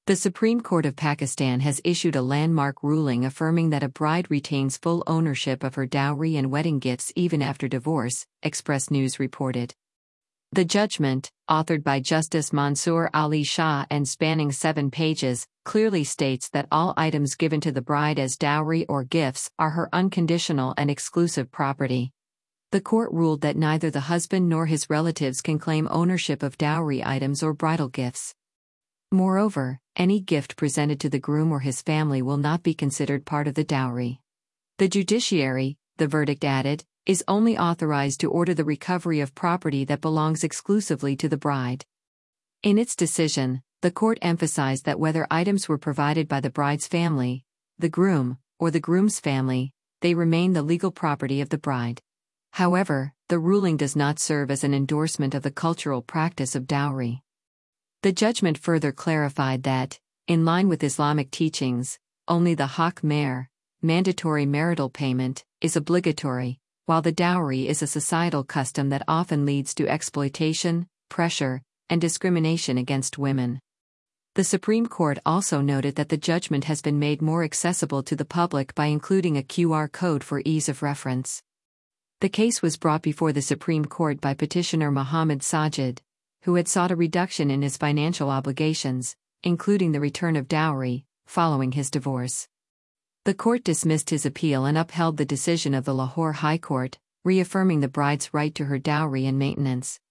The Supreme Court of Pakistan has issued a landmark ruling affirming that a bride retains full ownership of her dowry and wedding gifts even after divorce, Express News reported. The judgment, authored by Justice Mansoor Ali Shah and spanning 7 pages, clearly states that all items given to the bride as dowry or gifts are her unconditional and exclusive property. The court ruled that neither the husband nor his relatives can claim ownership of dowry items or bridal gifts. Moreover, any gift presented to the groom or his family will not be considered part of the dowry. The judiciary, the verdict added, is only authorized to order the recovery of property that belongs exclusively to the bride. In its decision, the court emphasized that whether items were provided by the bride's family, the groom, or the groom's family, they remain the legal property of the bride. However, the ruling does not serve as an endorsement of the cultural practice of dowry. The judgment further clarified that, in line with Islamic teachings, only the haq mahr, mandatory marital payment, is obligatory, while the dowry is a societal custom that often leads to exploitation, pressure, and discrimination against women. The Supreme Court also noted that the judgment has been made more accessible to the public by including a QR code for ease of reference. The case was brought before the Supreme Court by petitioner Muhammad Sajid, who had sought a reduction in his financial obligations, including the return of dowry, following his divorce. The court dismissed his appeal and upheld the decision of the Lahore High Court, reaffirming the bride's right to her dowry and maintenance.